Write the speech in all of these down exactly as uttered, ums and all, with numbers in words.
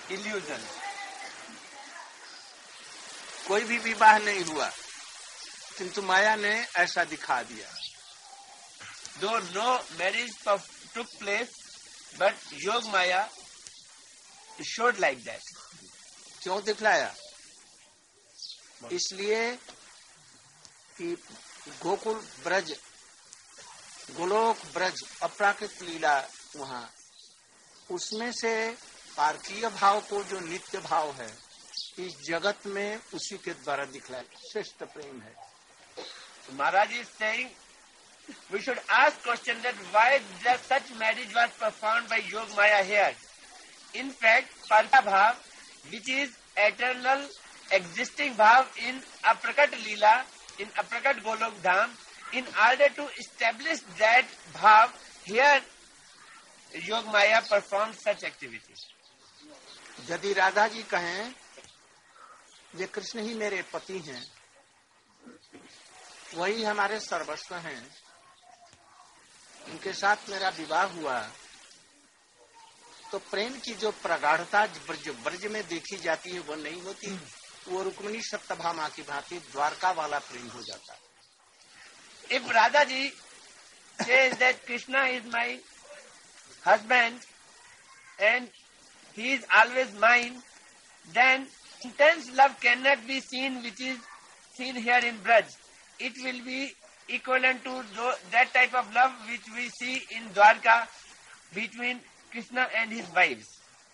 illusion. कोई भी विवाह नहीं हुआ, किंतु माया ने ऐसा दिखा दिया. Though no marriage took place, but Yog Maya showed like that. क्यों दिखलाया? इसलिए कि गोकुल ब्रज, गोलोक ब्रज अपराकृत लीला वहाँ, उसमें से पारकीय भाव को जो नित्य भाव है इस जगत में उसी के द्वारा दिखलाया. श्रेष्ठ प्रेम है. Maharaj is saying we should ask question that why just such marriage was performed by Yog Maya here. In fact, Parka Bhav, which is eternal existing Bhav in Aprakat Leela, in Aprakat Golok Dham, in order to establish that Bhav, here Yog Maya performed such activities. यदि राधा जी कहें ये कृष्ण ही मेरे पति हैं, वही हमारे सर्वस्व हैं, उनके साथ मेरा विवाह हुआ, तो प्रेम की जो प्रगाढ़ता ब्रज ब्रज में देखी जाती है वो नहीं होती. वो रुक्मिणी सप्तभामा की भांति द्वारका वाला प्रेम हो जाता है. If Radha ji says that Krishna is my husband and he is always mine, then intense love cannot be seen which is seen here in Braj. It will be equivalent to that type of love which we see in Dwarka between Krishna and his wives.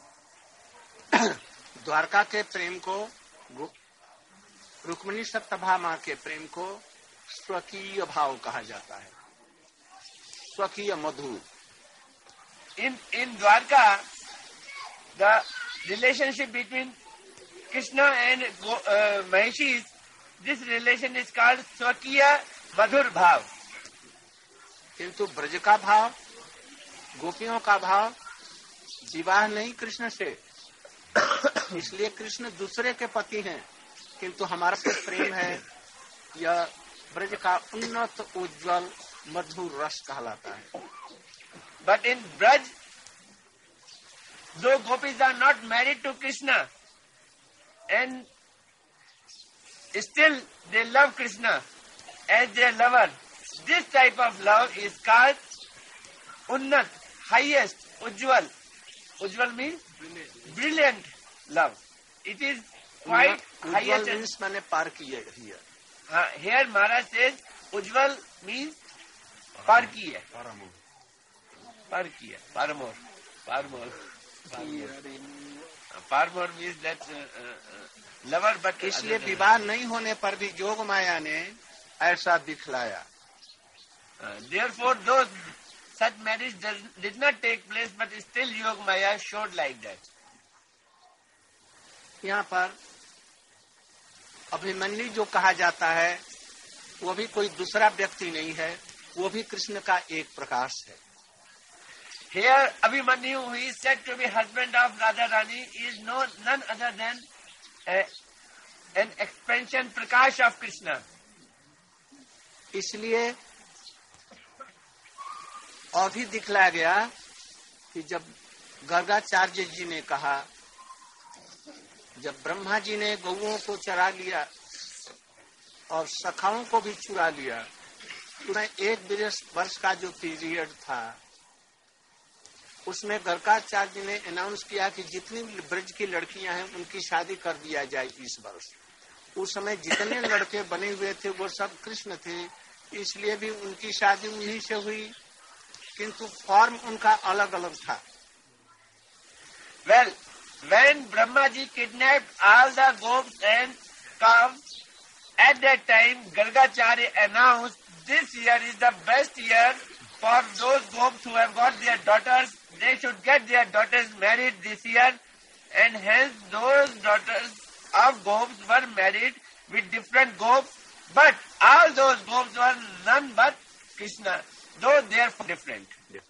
Dwarka के प्रेम को, रुक्मिणी सप्तभामा के प्रेम को स्वकीय भाव कहा जाता है, स्वकीय मधुर. In in Dwarka, the relationship between Krishna and uh, Maheshis, this relation is called Swakiya Madhur Bhav. किंतु ब्रज का भाव, गोपियों का भाव विवाह नहीं कृष्ण से, इसलिए कृष्ण दूसरे के पति हैं, किंतु हमारा से प्रेम है. यह ब्रज का उन्नत उज्जवल मधुर रस कहलाता है. But in Braj, though gopis are not married to Krishna, and still they love Krishna as their lover, this type of love is called unnat, highest, ujjwal. Ujjwal means brilliant, brilliant love. It is quite highest. Ujjwal means मैंने पार किया here. Uh, here Maharaj says ujjwal means par ki hai. Paramor. Par ki hai. Paramor. Paramor. Paramor means that uh, uh, lover, but इसलिए विवाह नहीं होने पर भी जोग माया ने ऐसा दिखलाया. Uh, therefore, though such marriage does, did not take place, but still Yog Maya showed like that. यहाँ पर अभिमन्यु जो कहा जाता है वो भी कोई दूसरा व्यक्ति नहीं है, वो भी कृष्ण का एक प्रकाश है. Here Abhimanyu, who is said to be husband of Radharani, is no none other than a, an expansion prakash of Krishna. इसलिए और भी दिखलाया गया कि जब गर्गाचार्य जी ने कहा, जब ब्रह्मा जी ने गौओं को चरा लिया और सखाओं को भी चुरा लिया, उसमें एक वर्ष का जो पीरियड था उसमें गर्गाचार्य जी ने अनाउंस किया कि जितनी ब्रज की लड़कियां हैं उनकी शादी कर दिया जाए इस वर्ष. उस समय जितने लड़के बने हुए थे वो सब कृष्ण थे, इसलिए भी उनकी शादी उन्हीं से हुई, किंतु फॉर्म उनका अलग अलग था. Well, when Brahma ji kidnapped all the gops and cows, at that time Gargacharya announced this year is the best year for those gops who have got their daughters. They should get their daughters married this year, and hence those daughters of gops were married with different gops, but all those gops were none but Krishna, though they are different.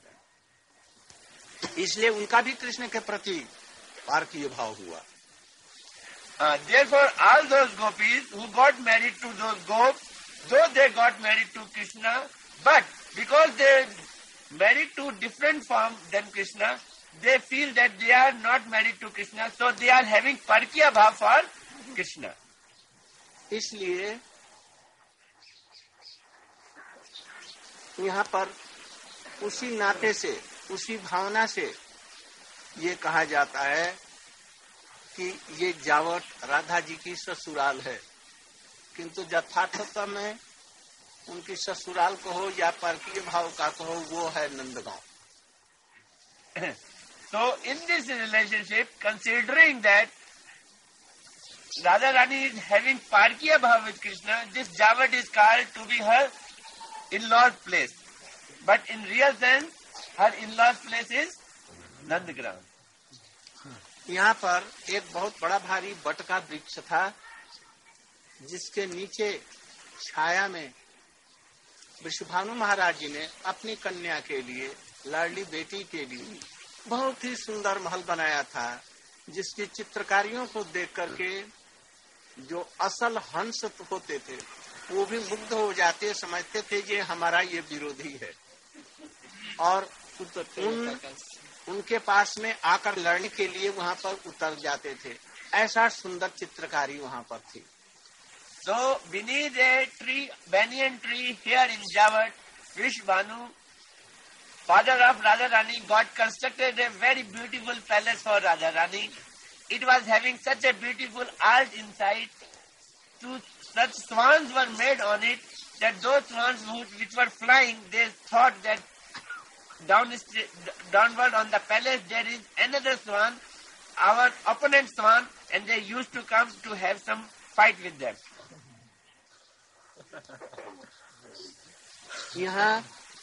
इसलिए उनका भी कृष्ण के प्रति पारकीय भाव हुआ. Uh, therefore, all those gopis who got married to those gops, though they got married to Krishna, but because they married to different form than Krishna, they feel that they are not married to Krishna, so they are having Parkiya Bhav for Krishna. इसलिए यहाँ पर उसी नाते से, उसी भावना से ये कहा जाता है कि ये जावट राधा जी की ससुराल है, किंतु यथार्थता में उनकी ससुराल कहो या परकीय भाव का कहो, वो है Nandgaon. So in this relationship, considering that Radha Rani is having Parkiya Bhav with Krishna, this Javat is called to be her in-law's place. But in real sense, her in-law's place is Nandgram. यहाँ पर एक बहुत बड़ा भारी but का वृक्ष था, जिसके नीचे छाया में वृषभानु महाराज जी ने अपनी कन्या के लिए, लाडली बेटी के लिए बहुत ही सुंदर महल बनाया था, जिसकी चित्रकारियों को देख करके जो असल हंस होते थे वो भी मुग्ध हो जाते, समझते थे ये हमारा ये विरोधी है, और उन उनके पास में आकर लड़ने के लिए वहाँ पर उतर जाते थे. ऐसा सुंदर चित्रकारी वहाँ पर थी. So beneath a tree, banyan tree here in Javat, Vrishabhanu, father of Radharani, got constructed a very beautiful palace for Radharani. It was having such a beautiful art inside. Two such swans were made on it that those swans which were flying, they thought that down downward on the palace there is another swan, our opponent swan, and they used to come to have some fight with them. यहाँ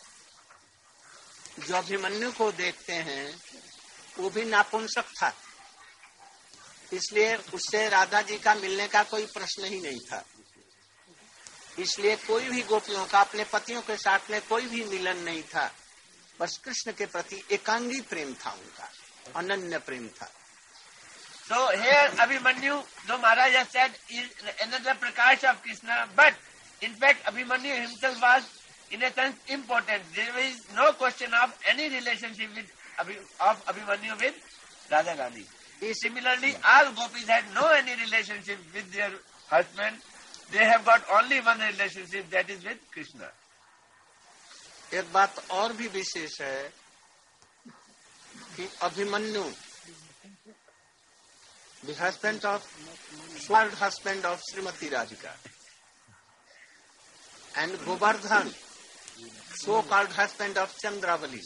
जो अभिमन्यु को देखते हैं वो भी नापुंसक था, इसलिए उससे राधा जी का मिलने का कोई प्रश्न ही नहीं था. इसलिए कोई भी गोपियों का अपने पतियों के साथ में कोई भी मिलन नहीं था. बस कृष्ण के प्रति एकांगी प्रेम था, उनका अनन्य प्रेम था. So here Abhimanyu, though Maharaj has said, is another Prakash of Krishna, but in fact Abhimanyu himself was in a sense important. There is no question of any relationship with Abhi, of Abhimanyu with Radharani. Similarly, all gopis had no any relationship with their husband. They have got only one relationship, that is with Krishna. एक बात और भी विशेष है कि Abhimanyu, the husband of, sword husband of Srimati Radhika, and Govardhan, so-called husband of Chandravali,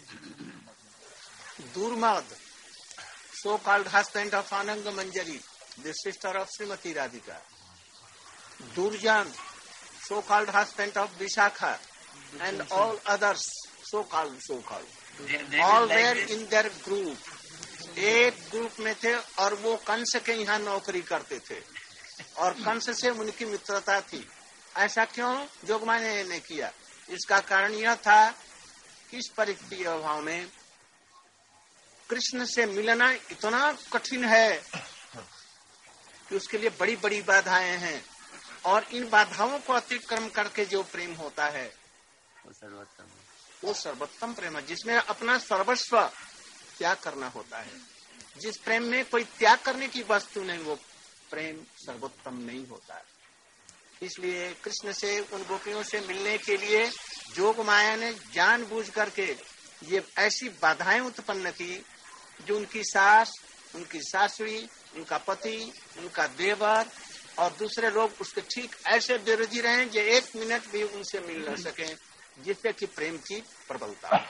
Durmad, so-called husband of Ananga Manjari, the sister of Srimati Radhika, Durjan, so-called husband of Vishakha, and all others, so-called, so-called, They, they all will like were this. in their group. एक group में थे और वो कंस के यहाँ नौकरी करते थे और कंस से उनकी मित्रता थी. ऐसा क्यों जोगमाया ने किया? इसका कारण यह था कि इस परिस्थिति अभाव में कृष्ण से मिलना इतना कठिन है कि उसके लिए बड़ी बड़ी बाधाएं हैं, और इन बाधाओं को अतिक्रम करके जो प्रेम होता है वो सर्वोत्तम प्रेम है, जिसमें अपना सर्वस्व त्याग करना होता है. जिस प्रेम में कोई त्याग करने की वस्तु नहीं, वो प्रेम सर्वोत्तम नहीं होता है. इसलिए कृष्ण से, उन गोपियों से मिलने के लिए जोग माया ने जानबूझ करके ये ऐसी बाधाएं उत्पन्न की, जो उनकी सास, उनकी सासुरी, उनका पति, उनका देवर और दूसरे लोग उसके ठीक ऐसे विरोधी रहे जो एक मिनट भी उनसे मिल न सके, जिससे कि प्रेम की प्रबलता.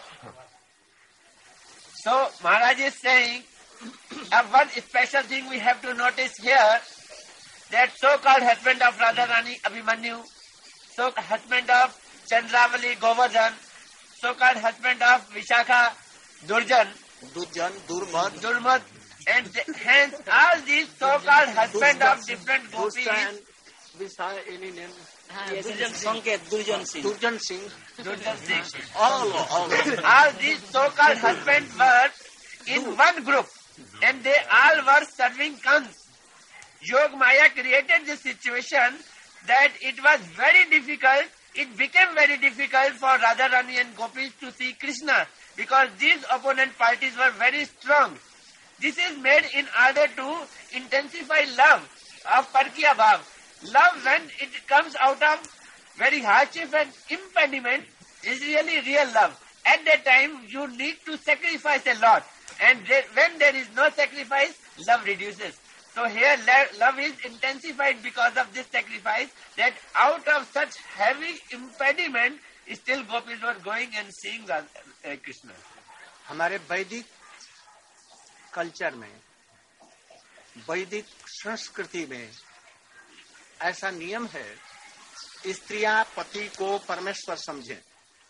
So Maharaj is saying, uh, one special thing we have to notice here, that so-called husband of Radharani, Abhimanyu, so-called husband of Chandravali, Govardhan, so-called husband of Vishakha, Durjan, Durjan, Durmad, Durmad, and th- hence all these so-called husband of different gopis, Durjan, Vishakha, any name? Durjan Sanket, Durjan Singh. Durjan Singh, Durjan Singh, all, all. all these so-called husbands were in one group, and they all were serving Kans. Yog Maya created this situation that it was very difficult, it became very difficult for Radharani and Gopis to see Krishna. because these opponent parties were very strong. This is made in order to intensify love of Parkiya Bhav. Love, when it comes out of very hardship and impediment, is really real love. At that time, you need to sacrifice a lot. And there, when there is no sacrifice, love reduces. So here, lo- love is intensified because of this sacrifice, that out of such heavy impediment, still gopis were going and seeing uh, Krishna. हमारे वैदिक culture में, वैदिक संस्कृति में ऐसा नियम है, स्त्रियां पति को परमेश्वर समझें,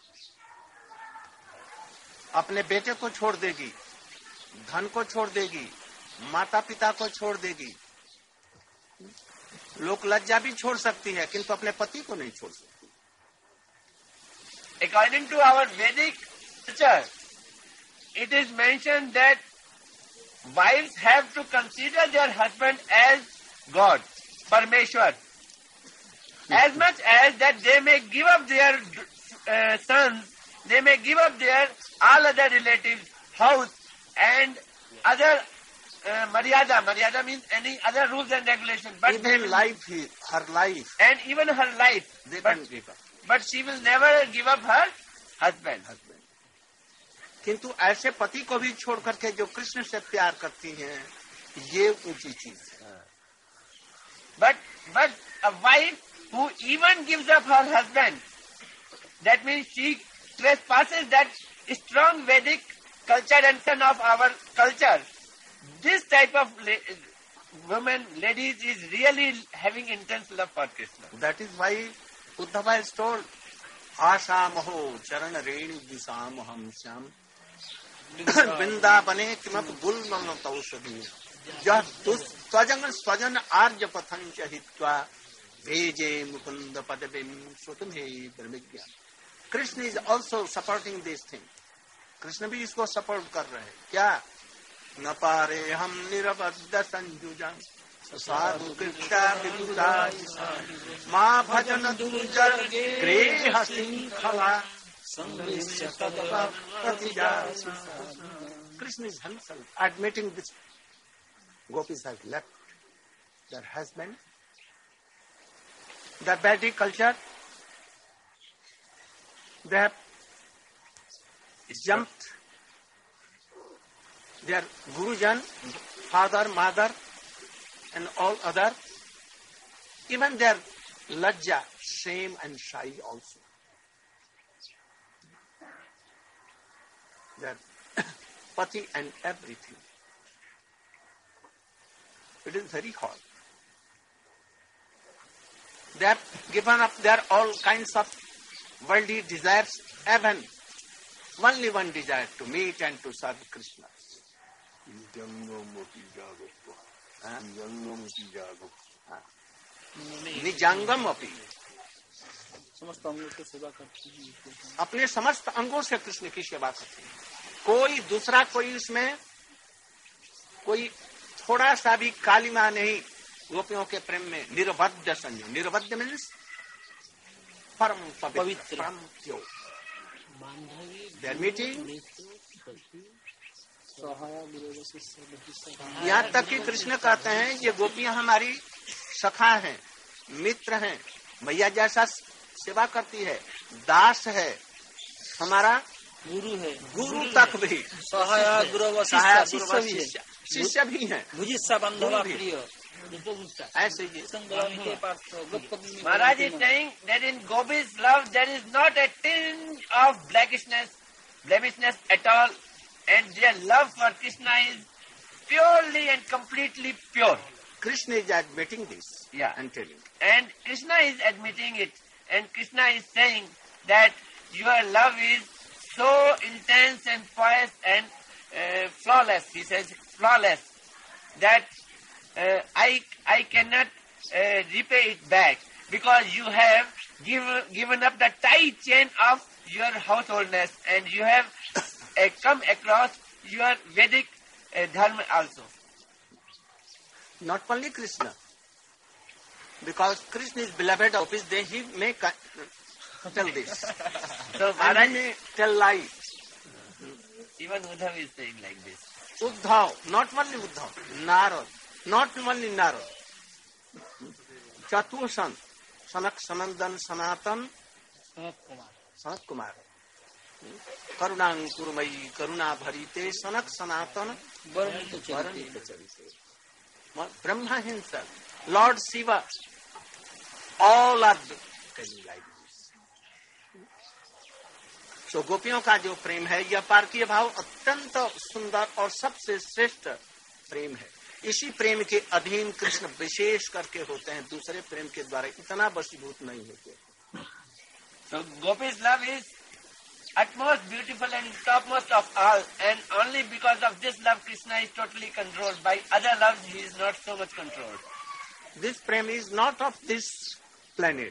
अपने बेटे को छोड़ देगी, धन को छोड़ देगी, माता पिता को छोड़ देगी, लोक लज्जा भी छोड़ सकती है, किंतु अपने पति को नहीं छोड़ सकती. According to our Vedic culture, it is mentioned that wives have to consider their husband as God, Parmeshwar, as much as that they may give up their uh, sons, they may give up their all other relatives, house and other uh, maryada. Maryada means any other rules and regulations. But even life, her life, and even her life, they but, can give up. But she will never give up her husband. husband. किंतु ऐसे पति को भी छोड़ करके जो कृष्ण से प्यार करती हैं, ये ऊंची चीज है. But but a wife who even gives up her husband, that means she trespasses that strong Vedic culture and son of our culture. This type of la- women, ladies, is really having intense love for Krishna. That is why Uddhava is told, Asha Maho Charana Renu Disam Ham Syam Vindavane Kimap Gulman Tausadi Jah Swajan Swajan Arja Pathancha Hitva Veje Mukunda Padabim Sotumhe Brahmigya. Krishna is also supporting this thing. Krishna भी इसको support कर रहे हैं. क्या? न पारे हम निरबद्ध संजुजन साधु कृष्णा विदुषा माँ भजन दुर्जर गृह सिंखला संविष्य तदवा Pratija. Krishna is himself admitting this. Gopis have left their husband, their Vedic culture. They have jumped their Gurujan, father, mother, and all other, even their lajja, shame and shy also. Their pati and everything. It is very hard. They have given up their all kinds of worldly desires, even only one desire, to meet and to serve Krishna. निजांगम अपी, समस्त अंगों की सेवा करती है, अपने समस्त अंगों से कृष्ण की सेवा करती है. कोई दूसरा कोई उसमें कोई थोड़ा सा भी कालिमा नहीं. गोपियों के प्रेम में निरबद्ध संयम. निरबद्ध मीन्स परम पवित्र, परम प्योर. They are meeting. यहाँ तक कि कृष्ण कहते हैं ये गोपियां हमारी सखा हैं, मित्र हैं, मैया जैसा सेवा करती है, दास है, हमारा गुरु है, गुरु तक भी सहाय गुरु शिष्य शिष्य भी है, ऐसे ही. Maharaj is saying that in Gopi's love there is not a tinge of blackishness, blemishness at all, and their love for Krishna is purely and completely pure. Krishna is admitting this, yeah, and telling. And Krishna is admitting it, and Krishna is saying that your love is so intense and pious and uh, flawless. He says flawless, that uh, I I cannot uh, repay it back, because you have give, given up the tight chain of your householdness, and you have uh, come across your Vedic uh, dharma also. Not only Krishna, because Krishna is beloved of his, then he may tell this. So And Maharaj he may tell lie. Even Uddhav is saying like this. Uddhav, not only Uddhav, Narad, not only Narad. Chatursan, Sanak Sanandan Sanatan, Sanat Kumar Sanat Kumar. Karunankurmayi, Karuna Bharite, Sanak Sanatan, Varun तो Varanita Charite. Brahma himself, Lord Shiva, all are telling like this. So गोपियों का जो प्रेम है यह पार्थिव भाव अत्यंत सुंदर और सबसे श्रेष्ठ प्रेम है. इसी प्रेम के अधीन कृष्ण विशेष करके होते हैं, दूसरे प्रेम के द्वारा इतना वशीभूत नहीं होते. So Gopi's love is utmost beautiful and topmost of all, and only because of this love Krishna is totally controlled. By other loves he is not so much controlled. This prem is not of this planet.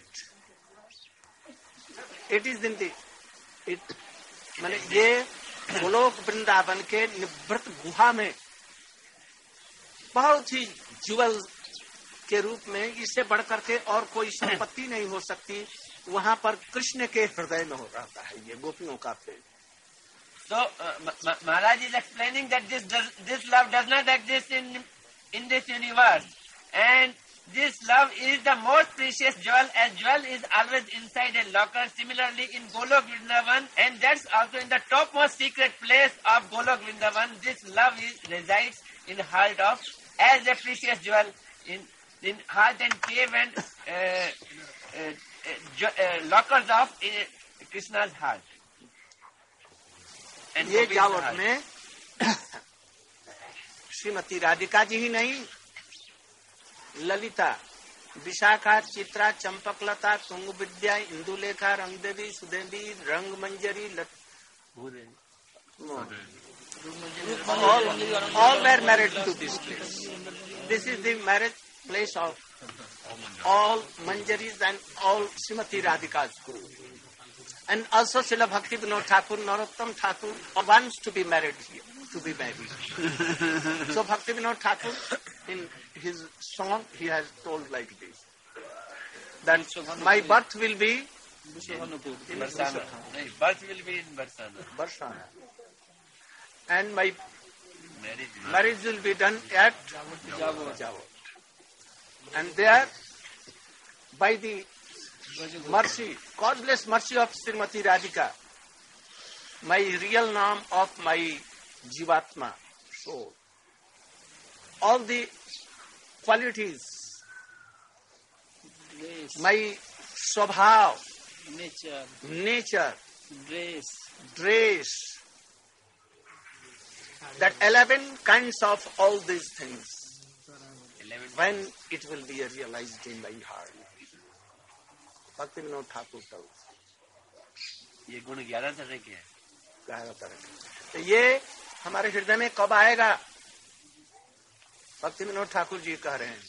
It is in the it माने ये गोलोक वृंदावन के निवृत्त गुहा में बहुत ही jewel के रूप में इससे बढ़कर के और कोई संपत्ति नहीं हो सकती. वहाँ पर कृष्ण के हृदय में हो रहता है ये गोपियों का प्रेम. So uh, Ma- Ma- Maharaj is explaining that this does, this love does not exist in in this universe, and this love is the most precious jewel, as jewel is always inside a locker. Similarly, in Golok Vrindavan, and that's also in the topmost secret place of Golok Vrindavan, this love is resides in the heart of as a precious jewel in in heart and cave and uh, uh, uh, jo- uh, lockers of uh, Krishna's heart. And ये Gopi's जावट heart. में श्रीमती राधिका जी ही नहीं, ललिता, विशाखा, चित्रा, चंपकलता, तुंग विद्या, Indulekha, Rangadevi, Sudevi, Ranga Manjari, all, all were married to this place. This is the marriage place of all Manjaris and all Srimati Radhika's group. And also Srila Bhakti Vinod Thakur, Narottam Thakur wants to be married here, to be married. So Bhakti Vinod Thakur, in his song, he has told like this, that my birth will be in Barsana. No, birth will be in Barsana. Barsana. And my Marriage. marriage will be done at Javot. And there, by the mercy, God bless mercy of Srimati Radhika, my real name of my Jivatma soul, all the qualities, dress my swabhav, nature nature, dress dress, that eleven kinds of all these things, Eleven. when it will be realized in my heart. Bhakti Vinod Thakur tells. ये गुण ग्यारह तरह के हैं. ग्यारह तरह के. तो ये हमारे हृदय में कब आएगा? भक्ति विनोद ठाकुर जी कह रहे हैं.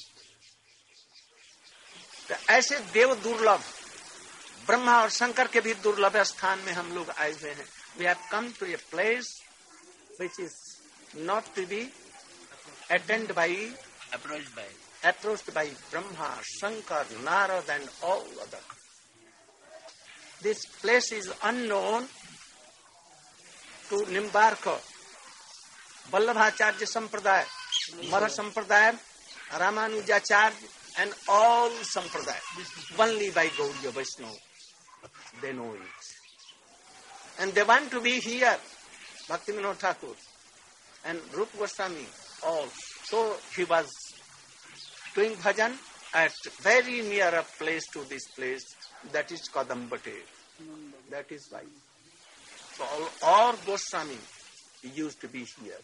तो ऐसे देव दुर्लभ, ब्रह्मा और शंकर के भी दुर्लभ स्थान में हम लोग आए हुए हैं. We have come to a place which is not to be attend by Approached by. approached by Brahma, Shankar, Narad and all other. This place is unknown to Nimbarka, Vallabhacharya Sampradaya, Mara Sampradaya, Ramanujacharya and all Sampradaya. Only by Gauriya Vaishnava they know it. And they want to be here, Bhakti Vinod Thakur and Rupa Goswami, all. So he was doing bhajan at very near a place to this place, that is Kadambate. That is why. So all, all Goswami used to be here.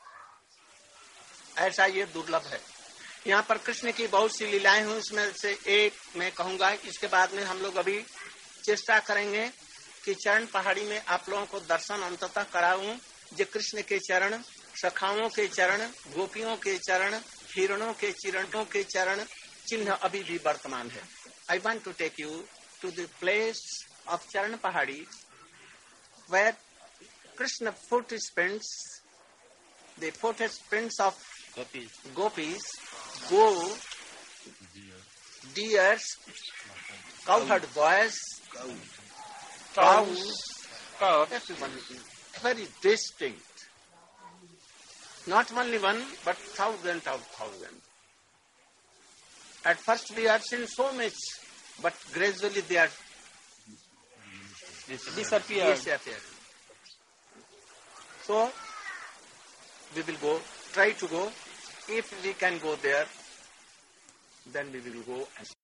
ऐसा ये दुर्लभ है. यहाँ पर कृष्ण की बहुत सी लीलाएं हुई, उसमें से एक मैं कहूँगा. इसके बाद में हम लोग अभी चेष्टा करेंगे कि चरण पहाड़ी में आप लोगों को दर्शन अंततः कराऊं. जो कृष्ण के चरण, सखाओं के चरण, गोपियों के चरण, हिरणों के चिरणों के चरण चिन्ह अभी भी वर्तमान है. I want to take you to the place of Charan Pahadi where Krishna footprints, the footprints of Gopis. gopis go, deers, cowherd boys, cows, everyone very distinct. Not only one, but thousand of thousand. At first we have seen so much, but gradually they are Disappeared. disappearing. So, we will go, try to go. If we can go there, then we will go and